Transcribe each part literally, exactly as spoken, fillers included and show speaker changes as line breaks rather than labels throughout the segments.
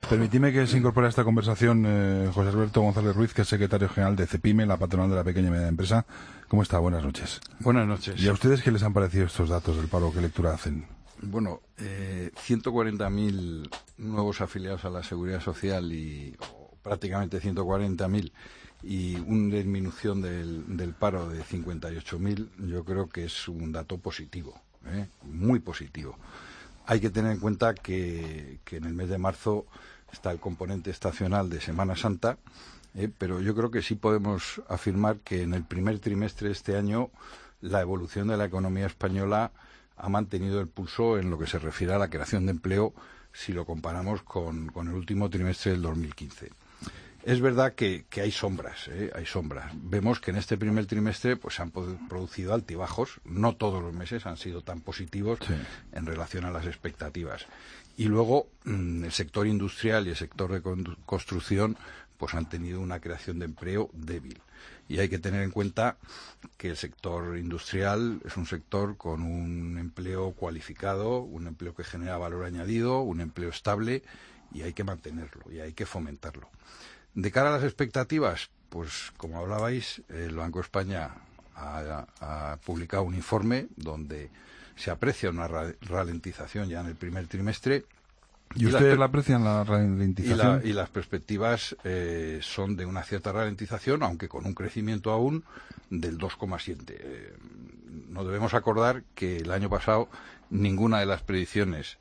Permitidme que se incorpore a esta conversación eh, José Alberto González Ruiz, que es secretario general de CEPIME, la patronal de la pequeña y media empresa. ¿Cómo está? Buenas noches.
Buenas noches.
¿Y a ustedes qué les han parecido estos datos del paro? ¿Qué lectura hacen?
Bueno, eh, ciento cuarenta mil nuevos afiliados a la Seguridad Social y o, prácticamente ciento cuarenta mil y una disminución del, del paro de cincuenta y ocho mil, yo creo que es un dato positivo, ¿eh? Muy positivo. Hay que tener en cuenta que, que en el mes de marzo está el componente estacional de Semana Santa, eh, pero yo creo que sí podemos afirmar que en el primer trimestre de este año la evolución de la economía española ha mantenido el pulso en lo que se refiere a la creación de empleo si lo comparamos con, con el último trimestre del dos mil quince. Es verdad que, que hay sombras, ¿eh? hay sombras. Vemos que en este primer trimestre pues se han producido altibajos, no todos los meses han sido tan positivos sí. en relación a las expectativas. Y luego mmm, el sector industrial y el sector de construcción pues han tenido una creación de empleo débil. Y hay que tener en cuenta que el sector industrial es un sector con un empleo cualificado, un empleo que genera valor añadido, un empleo estable, y hay que mantenerlo y hay que fomentarlo. De cara a las expectativas, pues como hablabais, el Banco de España ha, ha publicado un informe donde se aprecia una ra- ralentización ya en el primer trimestre.
¿Y, ¿Y ustedes la aprecian, la ralentización?
Y, la, y las perspectivas eh, son de una cierta ralentización, aunque con un crecimiento aún del dos coma siete. Eh, no debemos acordar que el año pasado ninguna de las predicciones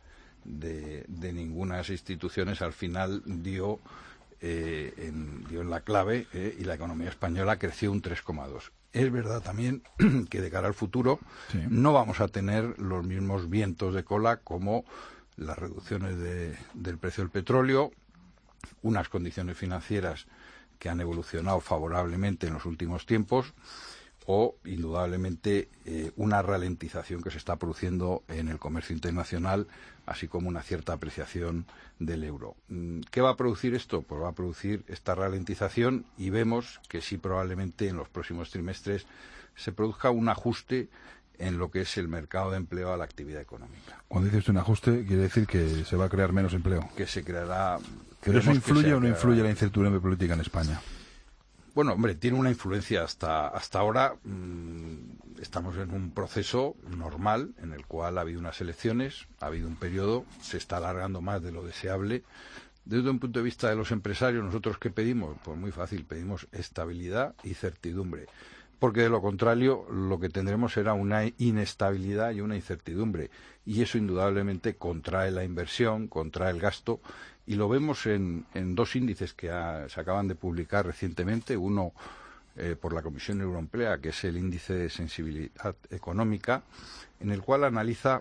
de, de ninguna de las instituciones al final dio, eh, en, dio en la clave eh, y la economía española creció un tres coma dos. Es verdad también que de cara al futuro sí. no vamos a tener los mismos vientos de cola como las reducciones de, del precio del petróleo, unas condiciones financieras que han evolucionado favorablemente en los últimos tiempos o, indudablemente, eh, una ralentización que se está produciendo en el comercio internacional, así como una cierta apreciación del euro. ¿Qué va a producir esto? Pues va a producir esta ralentización y vemos que sí probablemente en los próximos trimestres se produzca un ajuste en lo que es el mercado de empleo a la actividad económica.
Cuando dice usted un ajuste, quiere decir que se va a crear menos empleo.
Que se creará...
¿Pero eso influye o no influye
creará...
la incertidumbre política en España?
Bueno, hombre, tiene una influencia hasta hasta ahora. Mmm, estamos en un proceso normal en el cual ha habido unas elecciones, ha habido un periodo, se está alargando más de lo deseable. Desde un punto de vista de los empresarios, ¿nosotros qué pedimos? Pues muy fácil, pedimos estabilidad y certidumbre. Porque de lo contrario lo que tendremos será una inestabilidad y una incertidumbre, y eso indudablemente contrae la inversión, contrae el gasto, y lo vemos en, en dos índices que ha, se acaban de publicar recientemente, uno eh, por la Comisión Euroemprea, que es el índice de sensibilidad económica, en el cual analiza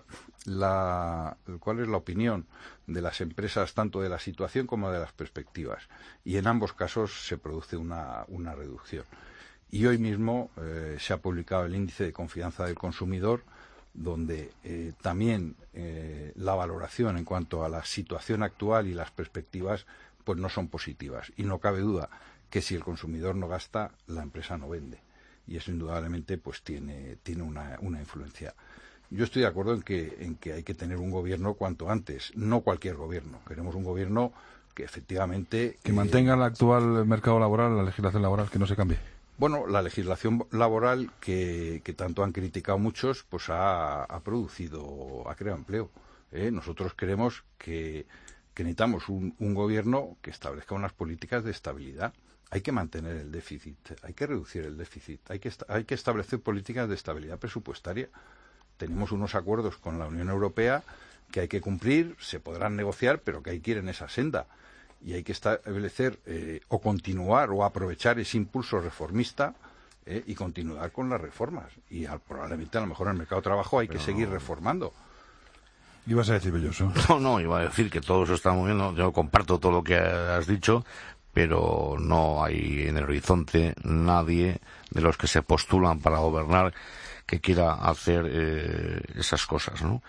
la, cuál es la opinión de las empresas tanto de la situación como de las perspectivas, y en ambos casos se produce una, una reducción. Y hoy mismo eh, se ha publicado el índice de confianza del consumidor, donde eh, también eh, la valoración en cuanto a la situación actual y las perspectivas pues no son positivas. Y no cabe duda que si el consumidor no gasta, la empresa no vende. Y eso indudablemente pues tiene, tiene una, una influencia. Yo estoy de acuerdo en que, en que hay que tener un gobierno cuanto antes, no cualquier gobierno. Queremos un gobierno que efectivamente...
Que eh, mantenga el actual mercado laboral, la legislación laboral, que no se cambie.
Bueno, la legislación laboral que, que tanto han criticado muchos, pues ha, ha producido, ha creado empleo. ¿eh? Nosotros queremos que, que necesitamos un, un gobierno que establezca unas políticas de estabilidad. Hay que mantener el déficit, hay que reducir el déficit, hay que, hay que establecer políticas de estabilidad presupuestaria. Tenemos unos acuerdos con la Unión Europea que hay que cumplir, se podrán negociar, pero que hay que ir en esa senda. Y hay que establecer eh, o continuar o aprovechar ese impulso reformista eh, y continuar con las reformas. Y al, probablemente a lo mejor en el mercado de trabajo hay Pero... que seguir reformando.
¿Ibas a decir, Belloso?
No, no, iba a decir que todo eso está muy bien. Yo comparto todo lo que has dicho, pero no hay en el horizonte nadie de los que se postulan para gobernar que quiera hacer eh, esas cosas, ¿no?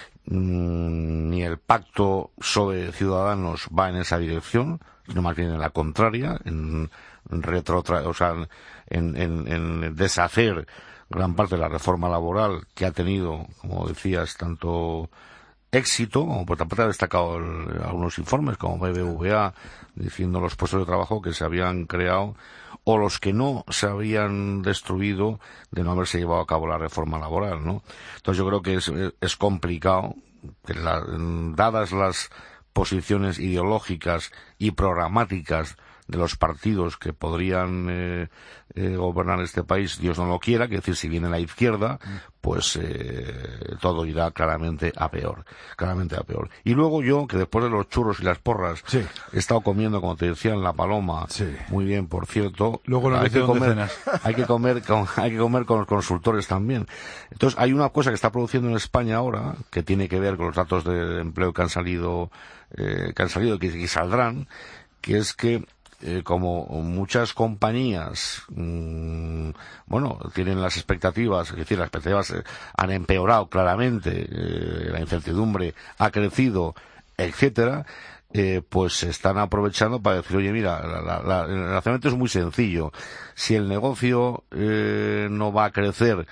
Ni el pacto sobre Ciudadanos va en esa dirección, sino más bien en la contraria, en retro, o sea, en, en, en deshacer gran parte de la reforma laboral que ha tenido, como decías, tanto éxito, como por tampoco ha destacado el, algunos informes como B B V A diciendo los puestos de trabajo que se habían creado o los que no se habían destruido de no haberse llevado a cabo la reforma laboral, ¿no? Entonces yo creo que es, es complicado que la, dadas las posiciones ideológicas y programáticas de los partidos que podrían eh, eh, gobernar este país, Dios no lo quiera, que decir, si viene la izquierda, pues eh, todo irá claramente a peor, claramente a peor. Y luego yo, que después de los churros y las porras,
sí.
he estado comiendo, como te decía, en La Paloma, sí. muy bien, por cierto.
Luego
hay que comer, hay que comer, con, hay que comer con los consultores también. Entonces, hay una cosa que está produciendo en España ahora, que tiene que ver con los datos de empleo que han salido, eh, que han salido y que, que saldrán, que es que Eh, como muchas compañías mmm, bueno, tienen las expectativas, es decir, las expectativas eh, han empeorado claramente, eh, la incertidumbre ha crecido, etcétera, eh, pues se están aprovechando para decir, oye, mira, la, la, la, el razonamiento es muy sencillo. Si el negocio eh, no va a crecer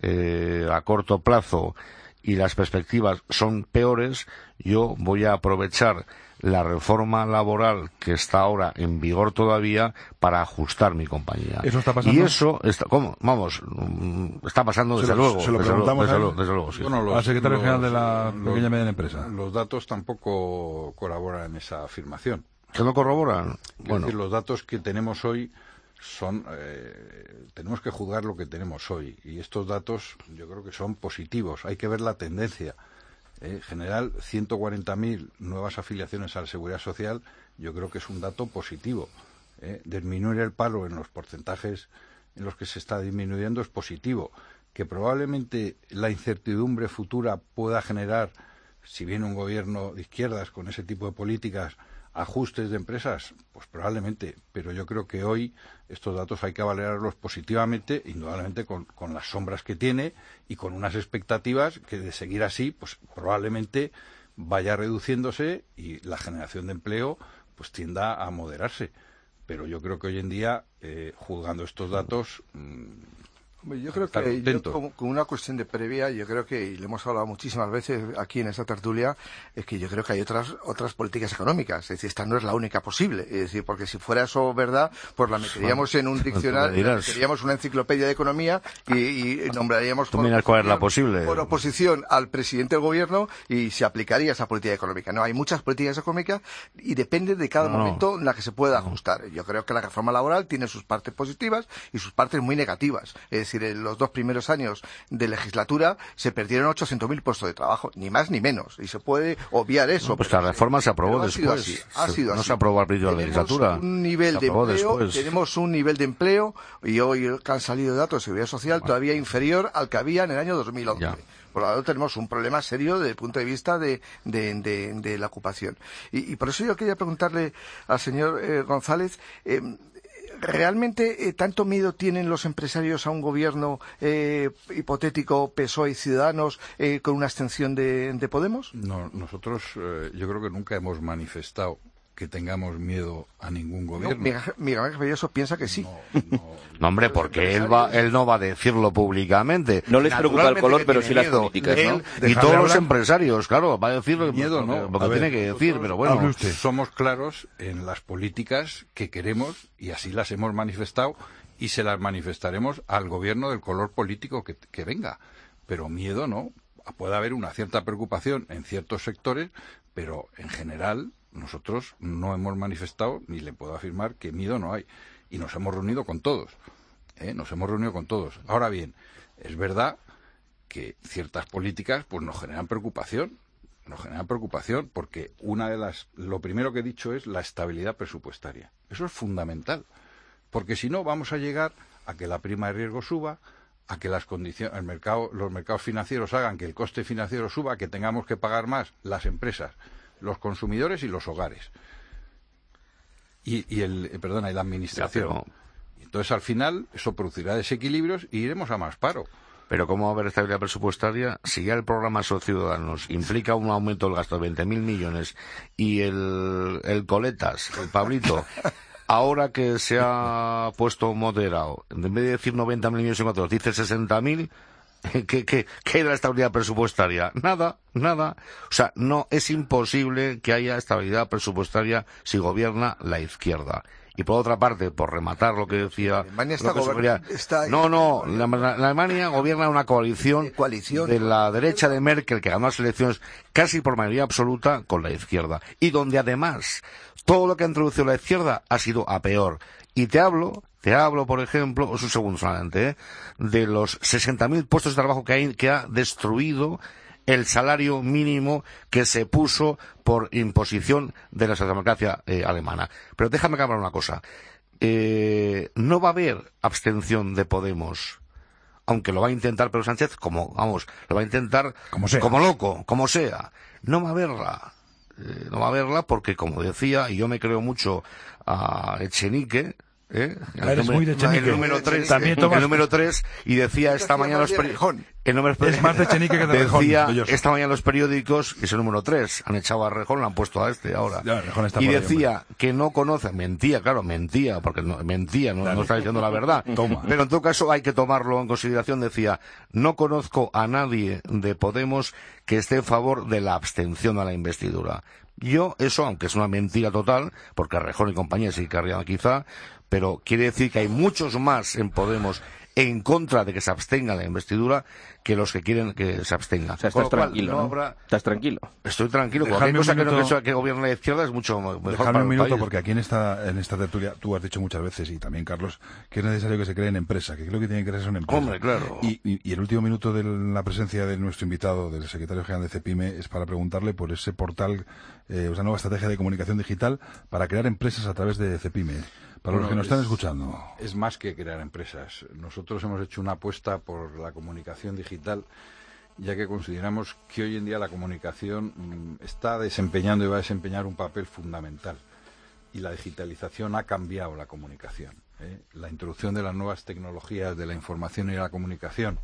eh, a corto plazo y las perspectivas son peores, yo voy a aprovechar la reforma laboral que está ahora en vigor todavía para ajustar mi compañía.
¿Eso está pasando?
Y eso está, ¿cómo? Vamos, está pasando desde
se lo,
luego.
Se lo
desde
preguntamos
desde
a
luego, desde luego, sí.
Bueno, los,
al secretario
los,
general de la
los,
pequeña y mediana empresa.
Los datos tampoco colaboran en esa afirmación.
¿Que no corroboran?
Es
Bueno.
decir, los datos que tenemos hoy son, eh, tenemos que juzgar lo que tenemos hoy, y estos datos yo creo que son positivos. Hay que ver la tendencia. En general, ciento cuarenta mil nuevas afiliaciones a la Seguridad Social, yo creo que es un dato positivo. ¿eh? Disminuir el paro en los porcentajes en los que se está disminuyendo es positivo. Que probablemente la incertidumbre futura pueda generar, si viene un gobierno de izquierdas con ese tipo de políticas, ajustes de empresas, pues probablemente, pero yo creo que hoy estos datos hay que valorarlos positivamente, indudablemente con, con las sombras que tiene y con unas expectativas que de seguir así, pues probablemente vaya reduciéndose y la generación de empleo pues tienda a moderarse. Pero yo creo que hoy en día, eh, juzgando estos datos, mmm,
yo creo que yo, como, como una cuestión de previa, yo creo que, y lo hemos hablado muchísimas veces aquí en esta tertulia, es que yo creo que hay otras otras políticas económicas. Es decir, esta no es la única posible. Es decir, porque si fuera eso verdad, pues la meteríamos en un diccionario, la meteríamos una enciclopedia de economía y, y nombraríamos
por, cuál es la posible.
por oposición al presidente del gobierno y se aplicaría esa política económica. No, hay muchas políticas económicas y depende de cada no, momento en la que se pueda no. ajustar. Yo creo que la reforma laboral tiene sus partes positivas y sus partes muy negativas. Es decir, en los dos primeros años de legislatura se perdieron ochocientos mil puestos de trabajo, ni más ni menos, y se puede obviar eso.
No, pues la reforma se aprobó después.
Ha sido así, ha sido
no
así.
se aprobó al principio de la legislatura.
Un nivel de empleo,
después.
tenemos un nivel de empleo, y hoy que han salido datos de seguridad social bueno. todavía inferior al que había en el año dos mil once. Ya. Por lo tanto, tenemos un problema serio desde el punto de vista de, de, de, de la ocupación. Y, y por eso yo quería preguntarle al señor eh, González, eh, ¿realmente eh, tanto miedo tienen los empresarios a un gobierno eh, hipotético P S O E y Ciudadanos eh, con una abstención de, de Podemos?
No, nosotros eh, yo creo que nunca hemos manifestado que tengamos miedo a ningún gobierno.
No, Miguel, Miguel Belloso piensa que sí.
No, no,
no hombre, porque él va, él no va a decirlo públicamente.
No les preocupa el color, pero sí las políticas,
él, ¿no? Y todos los empresarios, claro, va a decirlo
miedo, no,
porque
ver,
tiene que decir, pero bueno.
Somos claros en las políticas que queremos y así las hemos manifestado y se las manifestaremos al gobierno del color político que, que venga. Pero miedo no. Puede haber una cierta preocupación en ciertos sectores, pero en general nosotros no hemos manifestado, ni le puedo afirmar que miedo no hay. Y nos hemos reunido con todos. ¿eh? Nos hemos reunido con todos. Ahora bien, es verdad que ciertas políticas pues nos generan preocupación. Nos generan preocupación porque una de las... Lo primero que he dicho es la estabilidad presupuestaria. Eso es fundamental. Porque si no, vamos a llegar a que la prima de riesgo suba, a que las condiciones, el mercado, los mercados financieros hagan que el coste financiero suba, que tengamos que pagar más las empresas, los consumidores y los hogares y, y el perdona y la administración. Ya, pero... entonces al final eso producirá desequilibrios y iremos a más paro.
Pero ¿cómo va a haber estabilidad presupuestaria si ya el programa Sociudadanos implica un aumento del gasto de veinte mil millones y el, el coletas, el Pablito, ahora que se ha puesto moderado, en vez de decir noventa mil millones en cuatro, dice sesenta mil? ¿Qué, qué, qué hay de la estabilidad presupuestaria? Nada, nada. O sea, no es imposible que haya estabilidad presupuestaria si gobierna la izquierda. Y por otra parte, por rematar lo que decía...
Alemania está,
que
gober... está
No, no, la, la Alemania gobierna una coalición,
de, coalición
de la derecha de Merkel, que ganó las elecciones casi por mayoría absoluta con la izquierda. Y donde además todo lo que ha introducido la izquierda ha sido a peor. Y te hablo... Te hablo, por ejemplo, es un segundo solamente, ¿eh? de los sesenta mil puestos de trabajo que, hay, que ha destruido el salario mínimo que se puso por imposición de la socialdemocracia eh, alemana. Pero déjame aclarar una cosa. Eh, no va a haber abstención de Podemos, aunque lo va a intentar Pedro Sánchez, como, vamos, lo va a intentar
como, sea.
como loco, como sea. No va a haberla. Eh, no va a haberla porque, como decía, y yo me creo mucho a Echenique, ¿Eh? El,
Eres
número,
muy de Echenique.
el número tres,
También tomas...
el número tres, y decía esta mañana los periódicos, el número
es más de Echenique que de Rejón.
Decía esta mañana los periódicos que es el número tres, han echado a Rejón, lo han puesto a este ahora.
Ya, está
y decía ahí, que no conoce, mentía, claro, mentía, porque no, mentía, no, no está diciendo la verdad.
Toma.
Pero en todo caso hay que tomarlo en consideración, decía, no conozco a nadie de Podemos que esté en favor de la abstención a la investidura. Yo, eso, aunque es una mentira total, porque Rejón y compañía sí querrían quizá, pero quiere decir que hay muchos más en Podemos en contra de que se abstenga la investidura que los que quieren que se abstenga.
O sea, estás tranquilo, ¿no? Habrá... ¿Estás tranquilo?
Estoy tranquilo. Cualquier cosa que, no, que, que gobierne la izquierda es mucho mejor
Dejadme
para
un minuto,
el país.
porque aquí en esta, en esta tertulia tú has dicho muchas veces, y también Carlos, que es necesario que se creen empresas, que creo que tiene que crearse una empresa.
Hombre, claro.
Y, y, y el último minuto de la presencia de nuestro invitado, del secretario general de CEPIME, es para preguntarle por ese portal, eh, esa nueva estrategia de comunicación digital para crear empresas a través de CEPIME. Para bueno, los que nos están
es, escuchando. Es más que crear empresas. Nosotros hemos hecho una apuesta por la comunicación digital, ya que consideramos que hoy en día la comunicación mmm, está desempeñando y va a desempeñar un papel fundamental. Y la digitalización ha cambiado la comunicación. ¿eh? La introducción de las nuevas tecnologías de la información y la comunicación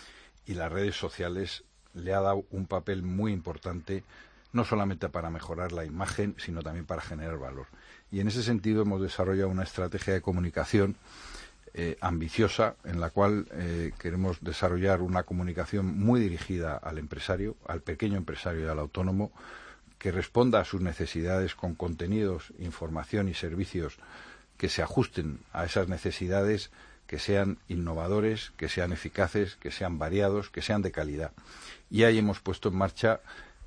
y las redes sociales le ha dado un papel muy importante, no solamente para mejorar la imagen, sino también para generar valor. Y en ese sentido hemos desarrollado una estrategia de comunicación eh, ambiciosa, en la cual eh, queremos desarrollar una comunicación muy dirigida al empresario, al pequeño empresario y al autónomo, que responda a sus necesidades con contenidos, información y servicios que se ajusten a esas necesidades, que sean innovadores, que sean eficaces, que sean variados, que sean de calidad. Y ahí hemos puesto en marcha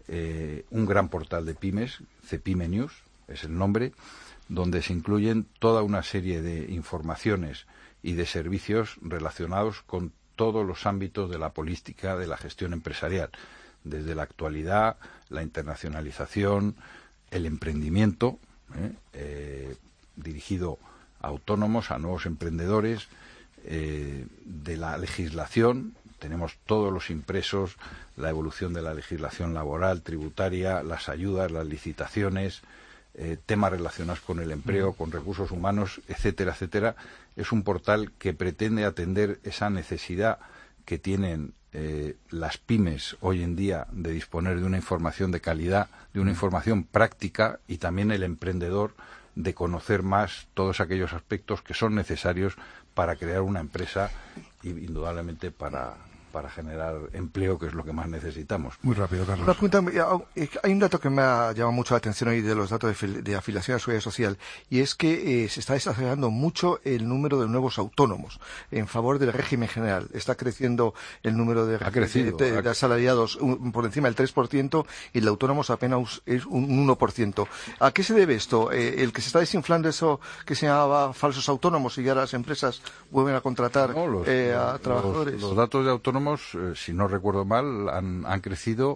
eh, un gran portal de pymes, CEPIME News, es el nombre, donde se incluyen toda una serie de informaciones y de servicios relacionados con todos los ámbitos de la política de la gestión empresarial, desde la actualidad, la internacionalización, el emprendimiento, ¿eh? Eh, dirigido a autónomos, a nuevos emprendedores, eh, de la legislación. Tenemos todos los impresos, la evolución de la legislación laboral, tributaria, las ayudas, las licitaciones, Eh, temas relacionados con el empleo, con recursos humanos, etcétera, etcétera. Es un portal que pretende atender esa necesidad que tienen eh, las pymes hoy en día de disponer de una información de calidad, de una información práctica, y también el emprendedor de conocer más todos aquellos aspectos que son necesarios para crear una empresa y indudablemente para para generar empleo, que es lo que más necesitamos.
Muy rápido, Carlos.
Una pregunta, hay un dato que me ha llamado mucho la atención hoy de los datos de, fil- de afiliación a la Seguridad Social, y es que eh, se está desacelerando mucho el número de nuevos autónomos en favor del régimen general. Está creciendo el número de,
ha crecido,
de, de,
ha...
de asalariados un, por encima del tres por ciento y el de autónomos apenas es un uno por ciento. ¿A qué se debe esto? Eh, ¿El que se está desinflando eso que se llamaba falsos autónomos y ahora las empresas vuelven a contratar
no, los,
eh, a
los,
trabajadores?
Los, los datos de autónomos, Eh, si no recuerdo mal, han, han crecido,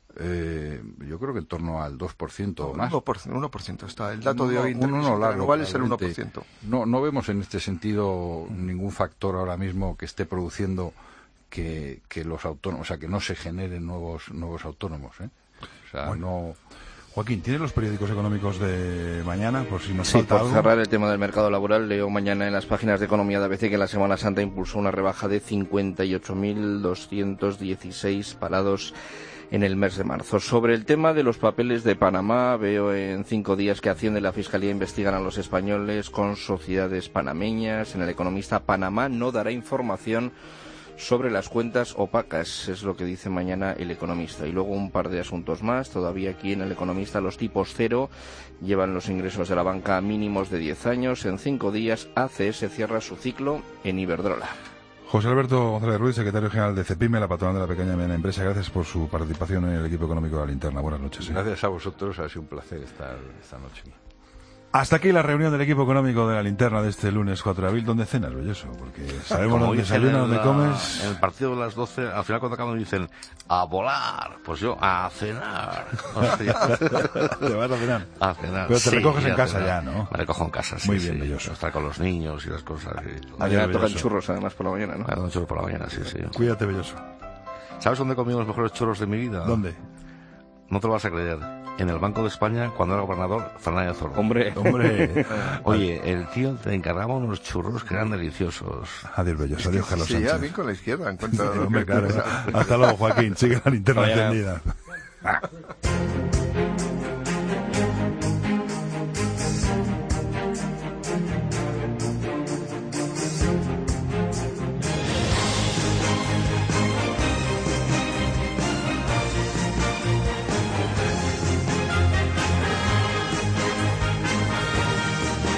eh, yo creo que en torno al dos por ciento o más.
uno por ciento, uno por ciento está. El dato
uno,
de hoy
uno no largo,
anual es el uno por ciento.
No, no vemos en este sentido ningún factor ahora mismo que esté produciendo que, que los autónomos, o sea, que no se generen nuevos nuevos autónomos. ¿eh? O sea,
bueno.
no...
Joaquín, ¿tienes los periódicos económicos de mañana? Por si nos
sí,
falta
por
algo.
cerrar el tema del mercado laboral, leo mañana en las páginas de Economía de A B C que la Semana Santa impulsó una rebaja de cincuenta y ocho mil doscientos dieciséis parados en el mes de marzo. Sobre el tema de los papeles de Panamá, veo en cinco días que Hacienda y la Fiscalía investigan a los españoles con sociedades panameñas. En El Economista, Panamá no dará información sobre las cuentas opacas, es lo que dice mañana El Economista. Y luego un par de asuntos más, todavía aquí en El Economista. Los tipos cero llevan los ingresos de la banca a mínimos de diez años. En cinco días A C S cierra su ciclo en Iberdrola.
José Alberto González Ruiz, secretario general de CEPIME, la patronal de la pequeña y mediana empresa, gracias por su participación en el equipo económico de La Linterna. Buenas noches. ¿eh?
Gracias a vosotros, ha sido un placer estar esta noche.
Hasta aquí la reunión del equipo económico de La Linterna de este lunes cuatro de abril. ¿Dónde cenas, Belloso? Porque sabemos dónde desayunas, dónde comes.
En el partido de las doce, al final cuando acaban dicen a volar, pues yo a cenar. Hostia.
¿Te vas a cenar?
A cenar.
Pero te
sí,
recoges en casa
cenar.
ya, ¿no?
Me recojo en casa, sí.
Muy bien,
sí.
Belloso.
Estar con los niños y las cosas. Y...
Mañana tocan churros, además, por la mañana, ¿no?
Mañana churros por la mañana, sí, sí.
Cuídate, Belloso.
¿Sabes dónde he comido los mejores churros de mi vida?
¿Dónde?
No te lo vas a creer. En el Banco de España, cuando era gobernador, Fernández Zorro.
Hombre,
Hombre.
Oye, el tío te encargaba unos churros que eran deliciosos.
Adiós, Belloso. Adiós, Carlos
Sí,
Sánchez.
ya bien con la izquierda en cuanto a...
Hombre, claro. Hasta luego, Joaquín. Sigue La Linterna
Vaya.
encendida.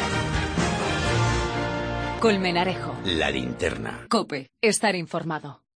Colmenarejo.
La Linterna.
COPE. Estar informado.